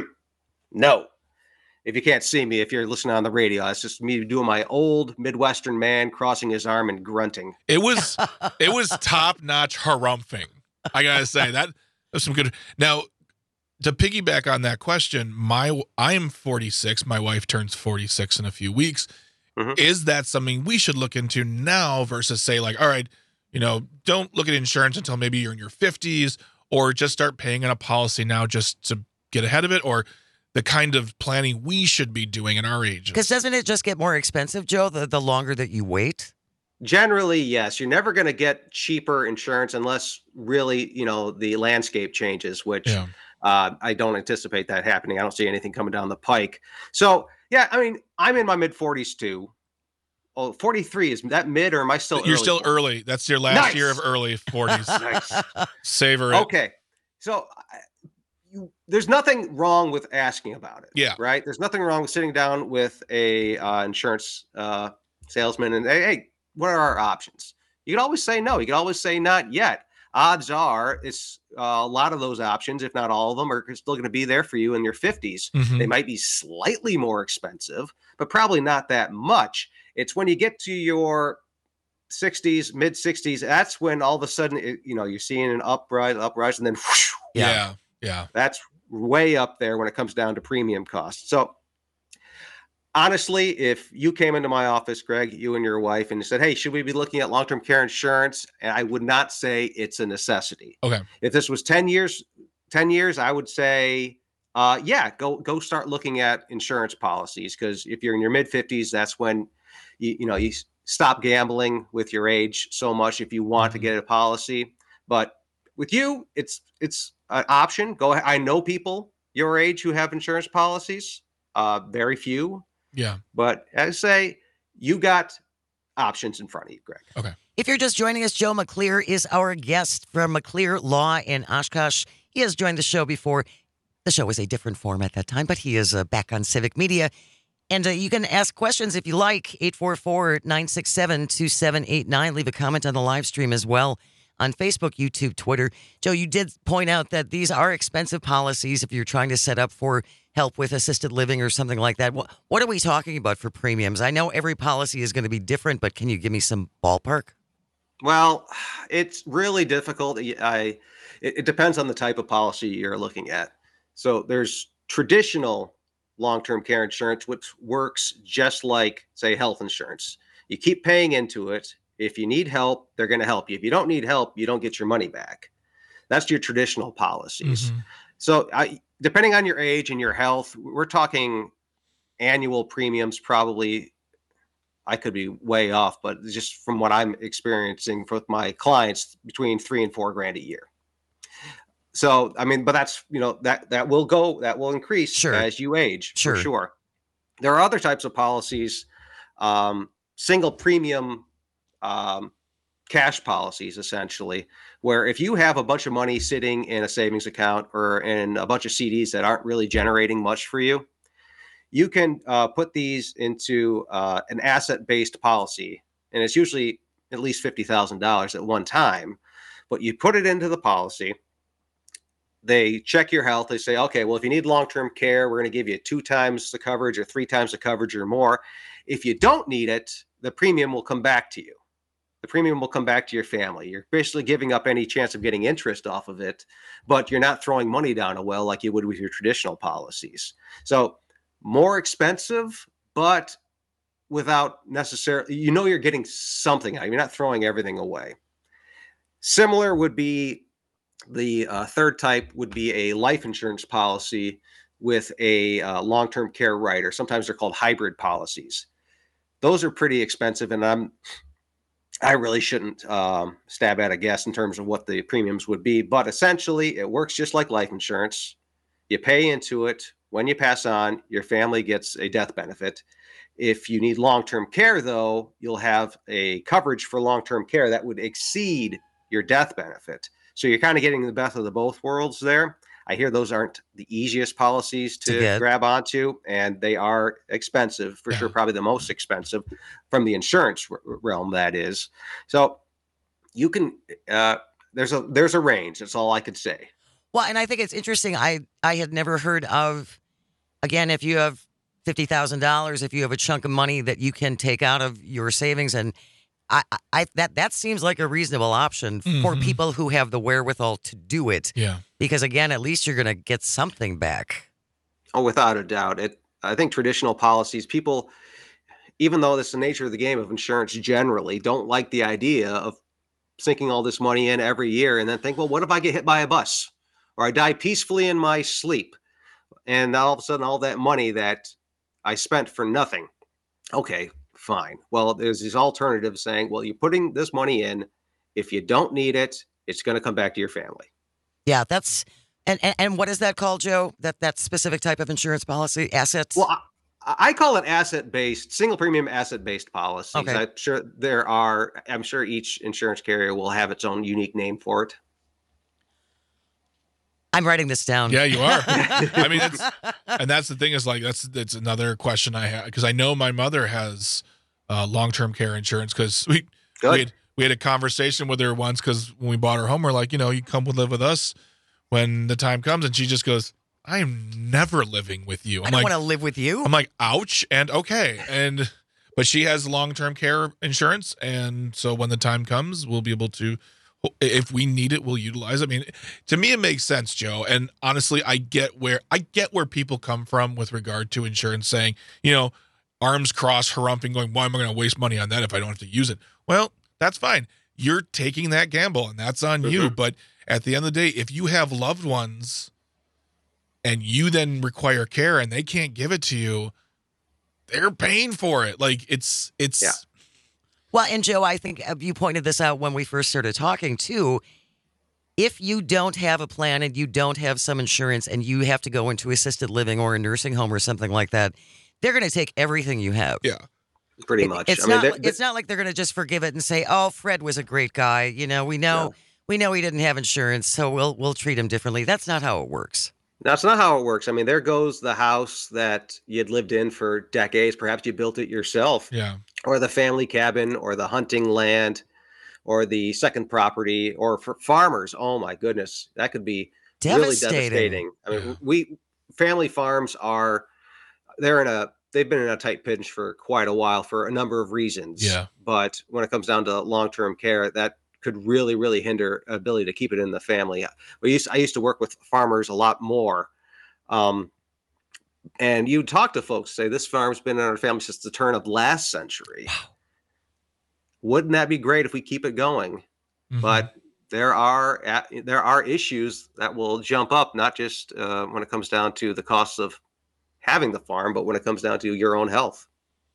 [SPEAKER 5] No. If you can't see me, if you're listening on the radio, it's just me doing my old Midwestern man crossing his arm and grunting.
[SPEAKER 2] It was it was top notch harumphing. I gotta say that was some good. Now, to piggyback on that question, my I'm forty-six. My wife turns forty-six in a few weeks.
[SPEAKER 5] Mhm.
[SPEAKER 2] Is that something we should look into now versus say, like, all right, you know, don't look at insurance until maybe you're in your fifties, or just start paying on a policy now just to get ahead of it, or the kind of planning we should be doing in our age?
[SPEAKER 1] Because doesn't it just get more expensive, Joe, the, the longer that you wait?
[SPEAKER 5] Generally, yes. You're never going to get cheaper insurance unless really, you know, the landscape changes, which
[SPEAKER 2] Yeah.
[SPEAKER 5] uh, I don't anticipate that happening. I don't see anything coming down the pike. So, yeah, I mean, I'm in my mid forties too. Oh, forty-three, is that mid, or am I still
[SPEAKER 2] You're
[SPEAKER 5] early
[SPEAKER 2] still
[SPEAKER 5] forties?
[SPEAKER 2] early. That's your last
[SPEAKER 5] Nice.
[SPEAKER 2] year of early forties.
[SPEAKER 5] Nice.
[SPEAKER 2] Savor it.
[SPEAKER 5] Okay. So I- you, there's nothing wrong with asking about it.
[SPEAKER 2] Yeah.
[SPEAKER 5] Right. There's nothing wrong with sitting down with a uh, insurance uh, salesman and, hey, hey, what are our options? You can always say no. You can always say not yet. Odds are it's uh, a lot of those options, if not all of them, are still going to be there for you in your fifties.
[SPEAKER 2] Mhm.
[SPEAKER 5] They might be slightly more expensive, but probably not that much. It's when you get to your sixties, mid sixties, that's when all of a sudden, it, you know, you're seeing an uprise, uprise, and then whoosh,
[SPEAKER 1] Yeah.
[SPEAKER 2] Yeah. Yeah.
[SPEAKER 5] that's way up there when it comes down to premium costs. So honestly, if you came into my office, Greg, you and your wife, and said, hey, should we be looking at long-term care insurance? And I would not say it's a necessity.
[SPEAKER 2] Okay.
[SPEAKER 5] If this was ten years, ten years, I would say, uh, yeah, go, go start looking at insurance policies. Because if you're in your mid fifties, that's when you, you know, you s- stop gambling with your age so much if you want to
[SPEAKER 2] Mhm.
[SPEAKER 5] get a policy. But with you, it's, it's an option. Go ahead. I know people your age who have insurance policies, uh, very few.
[SPEAKER 2] Yeah.
[SPEAKER 5] But as I say, you got options in front of you, Greg.
[SPEAKER 1] If you're just joining us, Joe McClear is our guest from McClear Law in Oshkosh. He has joined the show before. The show was a different form at that time, but he is uh, back on Civic Media. And uh, you can ask questions if you like, eight four four, nine six seven, two seven eight nine. Leave a comment on the live stream as well on Facebook, YouTube, Twitter. Joe, you did point out that these are expensive policies if you're trying to set up for help with assisted living or something like that. What, what are we talking about for premiums? I know every policy is going to be different, but can you give me some ballpark?
[SPEAKER 5] Well, it's really difficult. I it, it depends on the type of policy you're looking at. So there's traditional long-term care insurance, which works just like, say, health insurance. You keep paying into it. If you need help, they're going to help you. If you don't need help, you don't get your money back. That's your traditional policies.
[SPEAKER 2] Mhm.
[SPEAKER 5] So I, depending on your age and your health, we're talking annual premiums probably. I could be way off, but just from what I'm experiencing with my clients, between three and four grand a year. So, I mean, but that's, you know, that, that will go, that will increase
[SPEAKER 1] Sure.
[SPEAKER 5] as you age,
[SPEAKER 1] Sure.
[SPEAKER 5] for sure. There are other types of policies, um, single premium, um, cash policies, essentially, where if you have a bunch of money sitting in a savings account or in a bunch of C Ds that aren't really generating much for you, you can uh, put these into uh, an asset-based policy, and it's usually at least fifty thousand dollars at one time. But you put it into the policy. They check your health. They say, okay, well, if you need long-term care, we're going to give you two times the coverage or three times the coverage or more. If you don't need it, the premium will come back to you. The premium will come back to your family. You're basically giving up any chance of getting interest off of it, but you're not throwing money down a well like you would with your traditional policies. So more expensive, but without necessarily, you know, you're getting something out. You're not throwing everything away. Similar would be the uh, third type would be a life insurance policy with a uh, long-term care rider. Sometimes they're called hybrid policies. Those are pretty expensive, and I'm I really shouldn't um, stab at a guess in terms of what the premiums would be, but essentially it works just like life insurance. You pay into it. When you pass on, your family gets a death benefit. If you need long-term care, though, you'll have a coverage for long-term care that would exceed your death benefit. So you're kind of getting the best of the both worlds there. I hear those aren't the easiest policies to,
[SPEAKER 1] To get.
[SPEAKER 5] grab onto, and they are expensive, for
[SPEAKER 2] Yeah.
[SPEAKER 5] sure, probably the most expensive from the insurance r- realm, that is. So you can, uh, there's a there's a range. That's all I could say.
[SPEAKER 1] Well, and I think it's interesting. I I had never heard of, again, if you have fifty thousand dollars, if you have a chunk of money that you can take out of your savings, and I, I I- that that seems like a reasonable option for
[SPEAKER 2] Mhm.
[SPEAKER 1] people who have the wherewithal to do it.
[SPEAKER 2] Yeah.
[SPEAKER 1] Because again, at least you're going to get something back.
[SPEAKER 5] Oh, without a doubt. It. I think traditional policies, people, even though it's the nature of the game of insurance generally, don't like the idea of sinking all this money in every year and then think, well, what if I get hit by a bus or I die peacefully in my sleep? And all of a sudden, all that money that I spent for nothing. Okay, fine. Well, there's these alternatives saying, well, you're putting this money in. If you don't need it, it's going to come back to your family.
[SPEAKER 1] Yeah, that's and, and and what is that called, Joe? That that specific type of insurance policy, assets.
[SPEAKER 5] Well, I, I call it asset-based, single premium asset-based policies.
[SPEAKER 1] Okay.
[SPEAKER 5] I'm sure there are, I'm sure each insurance carrier will have its own unique name for it.
[SPEAKER 1] I'm writing this down.
[SPEAKER 2] Yeah, you are. I mean, it's, and that's the thing is like, that's, that's another question I have. Cause I know my mother has uh, long-term care insurance. Cause we,
[SPEAKER 5] Good.
[SPEAKER 2] we had, we had a conversation with her once. Cause when we bought her home, we're like, you know, you come with live with us when the time comes. And she just goes, I am never living with you.
[SPEAKER 1] I
[SPEAKER 2] I'm
[SPEAKER 1] don't
[SPEAKER 2] like,
[SPEAKER 1] want to live with you.
[SPEAKER 2] I'm like, ouch. And okay. And, but she has long-term care insurance. And so when the time comes, we'll be able to, if we need it, we'll utilize it. I mean, to me, it makes sense, Joe. And honestly, I get where, I get where people come from with regard to insurance saying, you know, arms crossed, harumping, going, why am I going to waste money on that if I don't have to use it? Well, that's fine. You're taking that gamble and that's on you.
[SPEAKER 5] Mhm.
[SPEAKER 2] But at the end of the day, if you have loved ones and you then require care and they can't give it to you, they're paying for it. Like it's, it's,
[SPEAKER 5] Yeah.
[SPEAKER 1] Well, and Joe, I think uh, you pointed this out when we first started talking too. If you don't have a plan and you don't have some insurance and you have to go into assisted living or a nursing home or something like that, they're going to take everything you have.
[SPEAKER 2] yeah.
[SPEAKER 5] Pretty
[SPEAKER 1] It-
[SPEAKER 5] much.
[SPEAKER 1] It's
[SPEAKER 5] I mean,
[SPEAKER 1] not.
[SPEAKER 5] they're-
[SPEAKER 1] like- it's not like they're going to just forgive it and say, "Oh, Fred was a great guy." You know, we know
[SPEAKER 5] No.
[SPEAKER 1] we know he didn't have insurance, so we'll we'll treat him differently. That's not how it works.
[SPEAKER 5] That's not how it works. I mean, there goes the house that you'd lived in for decades. Perhaps you built it yourself,
[SPEAKER 2] Yeah.
[SPEAKER 5] or the family cabin, or the hunting land, or the second property, or for farmers. Oh my goodness, that could be really
[SPEAKER 1] Devastating.
[SPEAKER 5] devastating. I mean,
[SPEAKER 2] Yeah.
[SPEAKER 5] we family farms are they're in a they've been in a tight pinch for quite a while for a number of reasons.
[SPEAKER 2] Yeah.
[SPEAKER 5] But when it comes down to long-term care, that could really, really hinder ability to keep it in the family. We used I used to work with farmers a lot more. Um, and you talk to folks, say this farm's been in our family since the turn of last century.
[SPEAKER 1] Wow.
[SPEAKER 5] Wouldn't that be great if we keep it going?
[SPEAKER 2] Mhm.
[SPEAKER 5] But there are a- there are issues that will jump up, not just uh, when it comes down to the costs of having the farm, but when it comes down to your own health.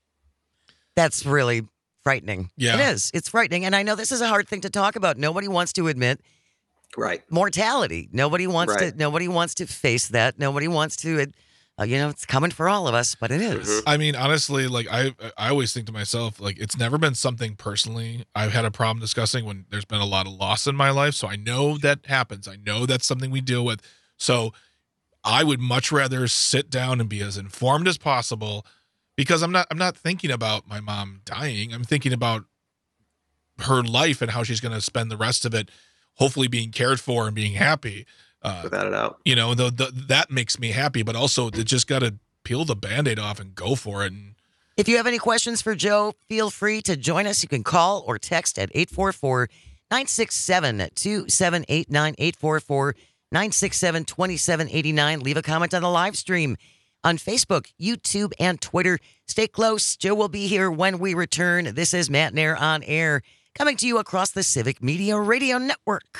[SPEAKER 1] That's really frightening.
[SPEAKER 2] Yeah.
[SPEAKER 1] It is. It's frightening, and I know this is a hard thing to talk about. Nobody wants to admit
[SPEAKER 5] Right.
[SPEAKER 1] mortality. Nobody wants
[SPEAKER 5] Right.
[SPEAKER 1] to. Nobody wants to face that. Nobody wants to ad- Uh, you know, it's coming for all of us, but it is.
[SPEAKER 5] Mhm.
[SPEAKER 2] I mean, honestly, like I, I always think to myself, like it's never been something personally I've had a problem discussing when there's been a lot of loss in my life. So I know that happens. I know that's something we deal with. So I would much rather sit down and be as informed as possible, because I'm not, I'm not thinking about my mom dying. I'm thinking about her life and how she's going to spend the rest of it, hopefully being cared for and being happy. Uh,
[SPEAKER 5] Without a doubt.
[SPEAKER 2] you know, the, the, that makes me happy, but also they just got to peel the Band-Aid off and go for it. And
[SPEAKER 1] If you have any questions for Joe, feel free to join us. You can call or text at eight four four, nine six seven, two seven eight nine, eight four four, nine six seven, two seven eight nine. Leave a comment on the live stream on Facebook, YouTube, and Twitter. Stay close. Joe will be here when we return. This is Matt Nair on Air, coming to you across the Civic Media Radio Network.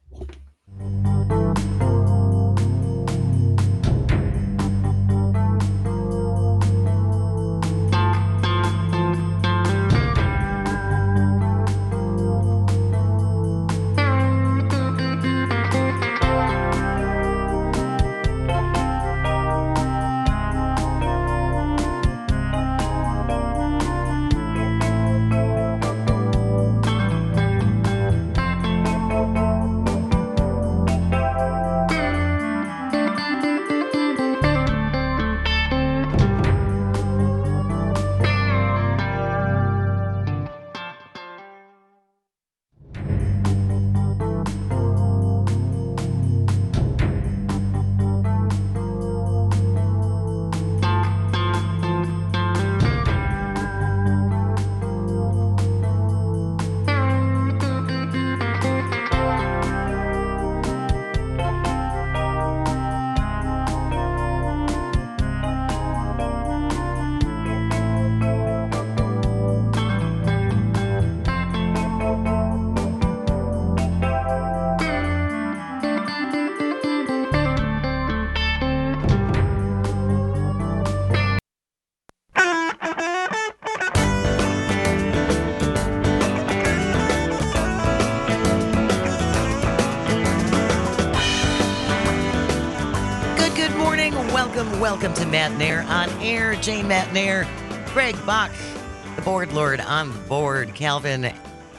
[SPEAKER 1] Good, good morning. Welcome, welcome to Matt Nair on Air. Jane Matt Nair, Greg Bach, the board lord on the board, Calvin.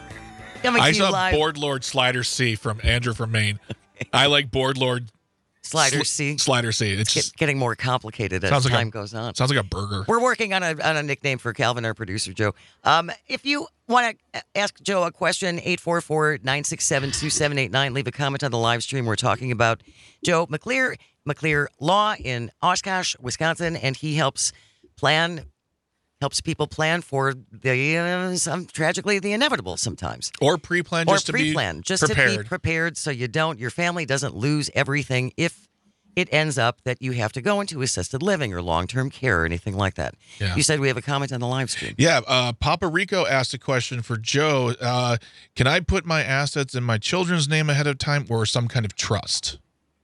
[SPEAKER 1] Coming
[SPEAKER 2] I
[SPEAKER 1] to you
[SPEAKER 2] saw
[SPEAKER 1] live.
[SPEAKER 2] Board Lord Slider C from Andrew from Maine. I like Board Lord
[SPEAKER 1] Slider
[SPEAKER 2] Sli-
[SPEAKER 1] C.
[SPEAKER 2] Slider C. It's
[SPEAKER 1] Get,
[SPEAKER 2] just,
[SPEAKER 1] getting more complicated as
[SPEAKER 2] Sounds like a-
[SPEAKER 1] time goes on.
[SPEAKER 2] sounds like a burger.
[SPEAKER 1] We're working on a on a nickname for Calvin, our producer, Joe. Um, if you want to ask Joe a question, eight four four, nine six seven, two seven eight nine. Leave a comment on the live stream. We're talking about Joe McClear, McClear Law in Oshkosh, Wisconsin, and he helps plan, helps people plan for the, uh, some, tragically, the inevitable sometimes.
[SPEAKER 2] Or pre-plan
[SPEAKER 1] Or
[SPEAKER 2] just to be
[SPEAKER 1] pre-plan, just to be
[SPEAKER 2] prepared.
[SPEAKER 1] prepared so you don't, your family doesn't lose everything if it ends up that you have to go into assisted living or long-term care or anything like that.
[SPEAKER 2] Yeah.
[SPEAKER 1] You said we have a comment on the live stream.
[SPEAKER 2] Yeah, uh, Papa Rico asked a question for Joe. Uh, can I put my assets in my children's name ahead of time or some kind of trust?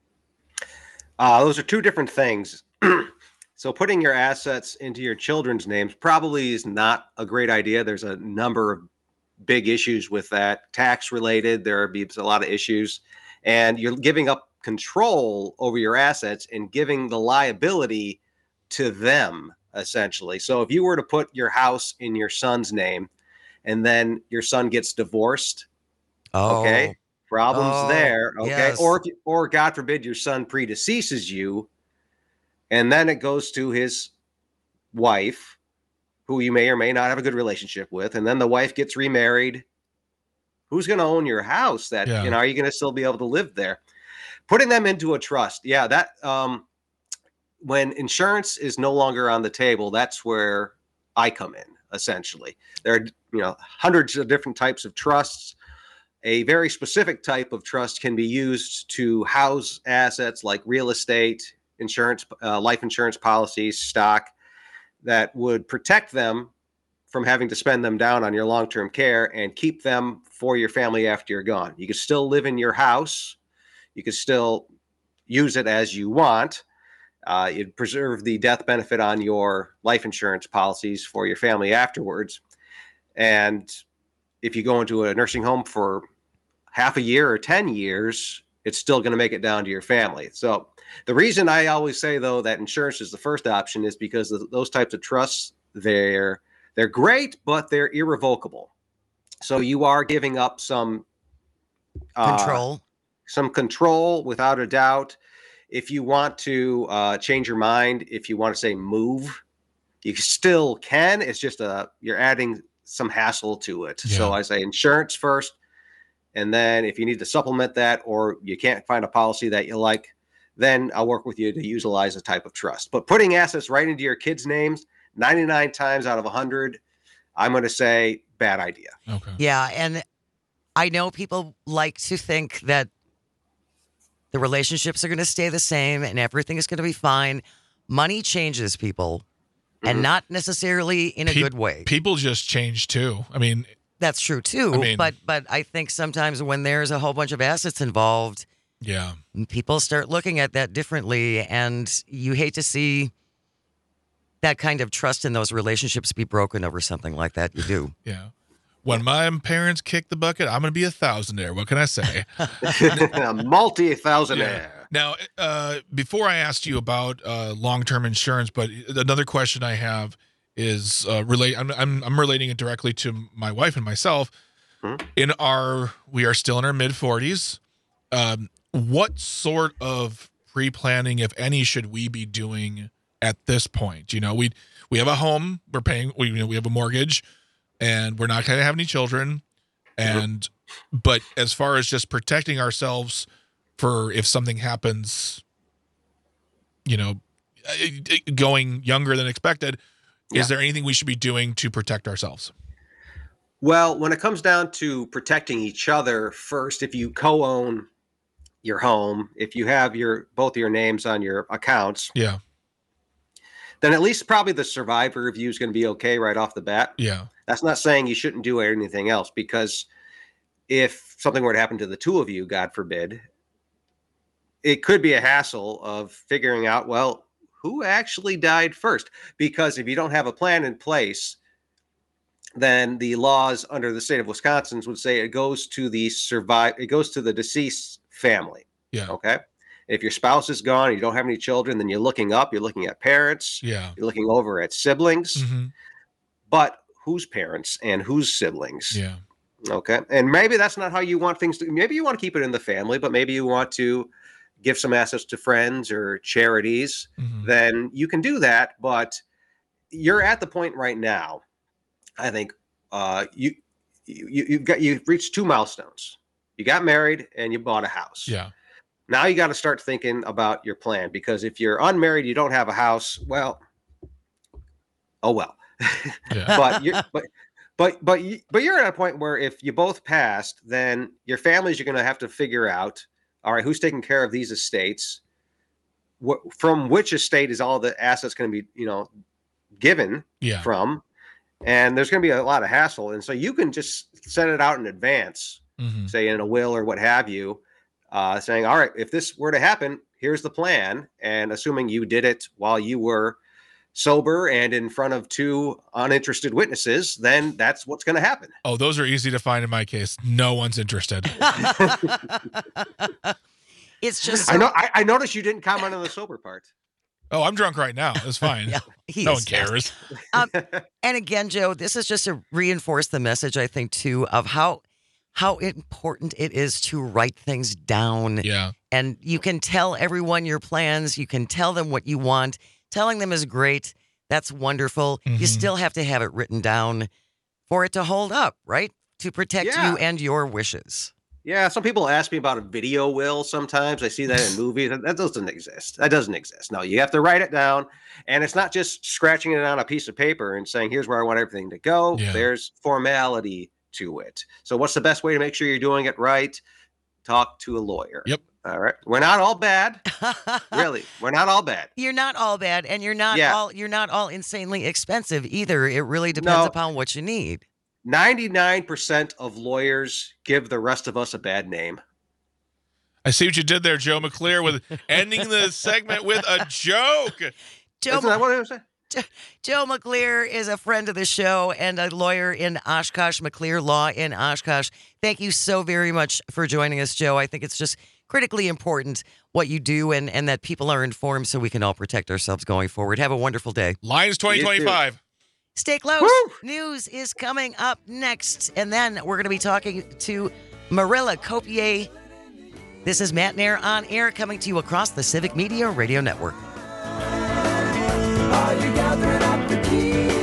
[SPEAKER 5] Uh, those are two different things. So putting your assets into your children's names probably is not a great idea. There's a number of big issues with that, tax related. There are a lot of issues, and you're giving up control over your assets and giving the liability to them, essentially. So if you were to put your house in your son's name and then your son gets divorced,
[SPEAKER 1] Oh,
[SPEAKER 5] okay, problems
[SPEAKER 1] Oh,
[SPEAKER 5] there, okay,
[SPEAKER 1] yes.
[SPEAKER 5] or if you, or God forbid your son predeceases you, and then it goes to his wife, who you may or may not have a good relationship with, and then the wife gets remarried. Who's going to own your house? That
[SPEAKER 2] Yeah.
[SPEAKER 5] you know, are you going to still be able to live there? Putting them into a trust, yeah, that um, when insurance is no longer on the table, that's where I come in. Essentially, there are you know hundreds of different types of trusts. A very specific type of trust can be used to house assets like real estate, insurance, uh, life insurance policies, stock, that would protect them from having to spend them down on your long-term care and keep them for your family after you're gone. You can still live in your house. You can still use it as you want. Uh, you'd preserve the death benefit on your life insurance policies for your family afterwards. And if you go into a nursing home for half a year or ten years it's still going to make it down to your family. So the reason I always say, though, that insurance is the first option is because of those types of trusts, they're they're great, but they're irrevocable. So you are giving up some uh,
[SPEAKER 1] Control.
[SPEAKER 5] some control without a doubt. If you want to uh, change your mind, if you want to say move, you still can. It's just a you're adding some hassle to it.
[SPEAKER 2] Yeah.
[SPEAKER 5] So I say insurance first. And then if you need to supplement that or you can't find a policy that you like, then I'll work with you to utilize a type of trust. But putting assets right into your kids' names, ninety-nine times out of one hundred, I'm going to say bad idea.
[SPEAKER 2] Okay.
[SPEAKER 1] Yeah, and I know people like to think that the relationships are going to stay the same and everything is going to be fine. Money changes people, and
[SPEAKER 5] Mhm.
[SPEAKER 1] not necessarily in a
[SPEAKER 2] Pe-
[SPEAKER 1] good way.
[SPEAKER 2] People just change too. I mean,
[SPEAKER 1] That's true too.
[SPEAKER 2] I mean-
[SPEAKER 1] but but I think sometimes when there's a whole bunch of assets involved,
[SPEAKER 2] yeah.
[SPEAKER 1] people start looking at that differently, and you hate to see that kind of trust in those relationships be broken over something like that. You do.
[SPEAKER 2] Yeah. When my parents kick the bucket, I'm going to be a thousandaire. What can I say?
[SPEAKER 5] A multi-thousandaire.
[SPEAKER 2] Now, uh, before I asked you about uh, long-term insurance, but another question I have is uh, relate. I'm, I'm I'm relating it directly to my wife and myself.
[SPEAKER 5] Hmm.
[SPEAKER 2] In our, we are still in our mid forties. Um, what sort of pre-planning, if any, should we be doing at this point? You know, we we have a home, we're paying, we you know, we have a mortgage, and we're not going to have any children. And but as far as just protecting ourselves for if something happens, you know, going younger than expected,
[SPEAKER 5] Yeah.
[SPEAKER 2] is there anything we should be doing to protect ourselves?
[SPEAKER 5] Well, when it comes down to protecting each other, first, if you co-own your home, if you have your both of your names on your accounts,
[SPEAKER 2] Yeah.
[SPEAKER 5] then at least probably the survivor review is going to be okay right off the bat.
[SPEAKER 2] Yeah.
[SPEAKER 5] That's not saying you shouldn't do anything else, because if something were to happen to the two of you, God forbid, it could be a hassle of figuring out, well, who actually died first? Because if you don't have a plan in place, then the laws under the state of Wisconsin would say it goes to the survive, it goes to the deceased family.
[SPEAKER 2] Yeah.
[SPEAKER 5] Okay. If your spouse is gone and you don't have any children, then you're looking up, you're looking at parents,
[SPEAKER 2] Yeah.
[SPEAKER 5] you're looking over at siblings,
[SPEAKER 2] Hmm.
[SPEAKER 5] but whose parents and whose siblings?
[SPEAKER 2] Yeah.
[SPEAKER 5] Okay. And maybe that's not how you want things to, maybe you want to keep it in the family, but maybe you want to give some assets to friends or charities,
[SPEAKER 2] Hmm.
[SPEAKER 5] then you can do that. But you're at the point right now, I think, uh, you, you, you've got, you've reached two milestones. You got married and you bought a house.
[SPEAKER 2] Yeah.
[SPEAKER 5] Now you got to start thinking about your plan, because if you're unmarried, you don't have a house. Well, oh, well,
[SPEAKER 2] Yeah.
[SPEAKER 5] but you're, but, but, but, you, but you're at a point where if you both passed, then your families are going to have to figure out, all right, who's taking care of these estates? What, from which estate is all the assets going to be, you know, given
[SPEAKER 2] Yeah.
[SPEAKER 5] from? And there's going to be a lot of hassle. And so you can just set it out in advance,
[SPEAKER 2] Hmm.
[SPEAKER 5] say in a will or what have you, uh, saying, all right, if this were to happen, here's the plan. And assuming you did it while you were sober and in front of two uninterested witnesses, then that's what's going to happen.
[SPEAKER 2] Oh, those are easy to find in my case. No one's interested.
[SPEAKER 1] It's just.
[SPEAKER 5] I
[SPEAKER 1] so-
[SPEAKER 5] know. I, I noticed you didn't comment on the sober part.
[SPEAKER 2] Oh, I'm drunk right now. It's fine.
[SPEAKER 1] Yeah, he
[SPEAKER 2] No
[SPEAKER 1] is
[SPEAKER 2] one
[SPEAKER 1] fast.
[SPEAKER 2] cares.
[SPEAKER 1] And again, Joe, this is just to reinforce the message, I think, too, of how how important it is to write things down.
[SPEAKER 2] Yeah.
[SPEAKER 1] And you can tell everyone your plans. You can tell them what you want. Telling them is great. That's wonderful. You
[SPEAKER 2] Mhm.
[SPEAKER 1] still have to have it written down for it to hold up, right? To protect
[SPEAKER 5] Yeah.
[SPEAKER 1] you and your wishes.
[SPEAKER 5] Yeah, some people ask me about a video will sometimes. I see that in movies. That that doesn't exist. That doesn't exist. No, you have to write it down. And it's not just scratching it on a piece of paper and saying, here's where I want everything to go.
[SPEAKER 2] Yeah.
[SPEAKER 5] There's formality to it. So what's the best way to make sure you're doing it right? Talk to a lawyer.
[SPEAKER 2] Yep.
[SPEAKER 5] All right. We're not all bad. Really. We're not all bad.
[SPEAKER 1] You're not all bad, and you're not
[SPEAKER 5] Yeah.
[SPEAKER 1] all you're not all insanely expensive either. It really depends
[SPEAKER 5] No.
[SPEAKER 1] upon what you need.
[SPEAKER 5] ninety-nine percent of lawyers give the rest of us a bad name.
[SPEAKER 2] I see what you did there, Joe McClear, with ending the segment with a joke.
[SPEAKER 1] Joe,
[SPEAKER 5] Isn't that what I was saying?
[SPEAKER 1] Joe McClear is a friend of the show and a lawyer in Oshkosh, McClear Law in Oshkosh. Thank you so very much for joining us, Joe. I think it's just critically important what you do and, and that people are informed so we can all protect ourselves going forward. Have a wonderful day.
[SPEAKER 2] Lions twenty twenty-five.
[SPEAKER 1] Stay close.
[SPEAKER 5] Woo!
[SPEAKER 1] News is coming up next. And then we're going to be talking to Marilla Copier. This is Matt Nair on Air, coming to you across the Civic Media Radio Network.
[SPEAKER 4] Are you gathering up the keys?